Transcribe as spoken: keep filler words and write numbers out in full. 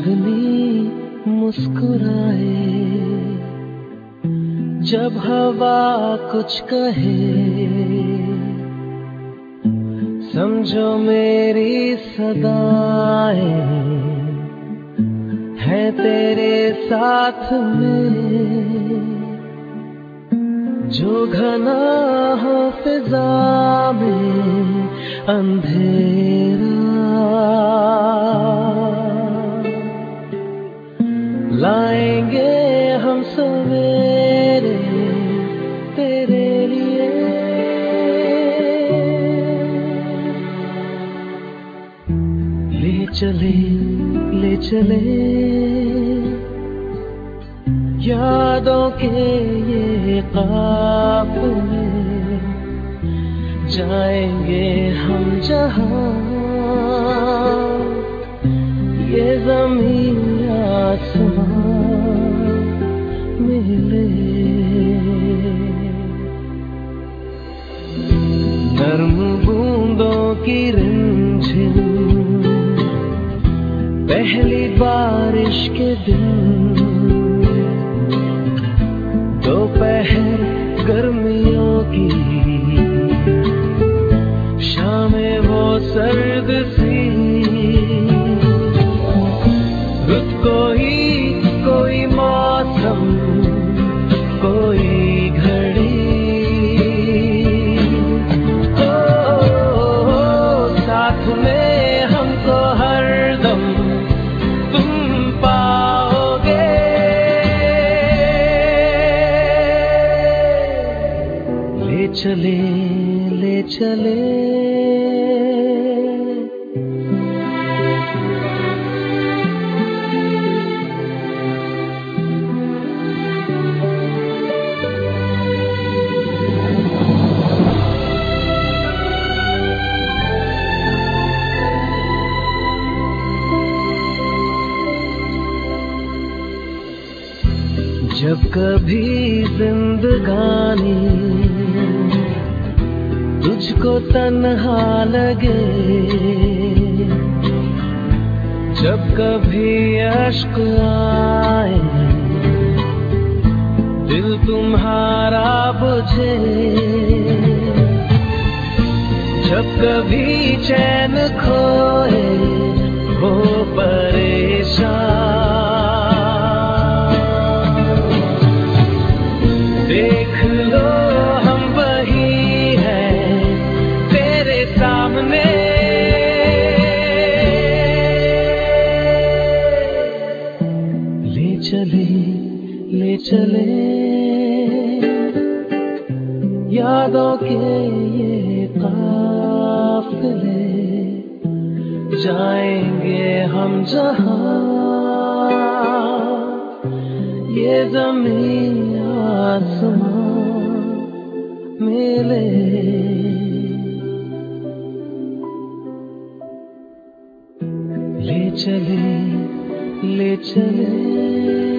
चांदनी मुस्कुराए, जब हवा कुछ कहे, समझो मेरी सदाएं है तेरे साथ में। जो घना हो फिजा में अंधेरा, लाएंगे हम सवेरे तेरे लिए। ले चले ले चले यादों के ये काफिले, जाएंगे हम जहां ये ज़मीन आसमां मिले। नर्म बूंदों की रिमझिम पहली बारिश के दिन, दोपहर गर्मियों की शामें वो सर्द सी, रुत कोई कोई मौसम कोई घड़ी, ओ, ओ, ओ साथ में हमको हरदम तुम पाओगे। ले चले ले चले जब कभी जिंदगानी तुझको तन्हा लगे, जब कभी अश्क आए दिल तुम्हारा बुझे, जब कभी चैन खोए हो परेशान, देख लो हम वही हैं तेरे सामने। ले चले ले चले यादों के ये काफिले, जाएंगे हम जहां ये ज़मीन आसमां मिले। ले चले ले चले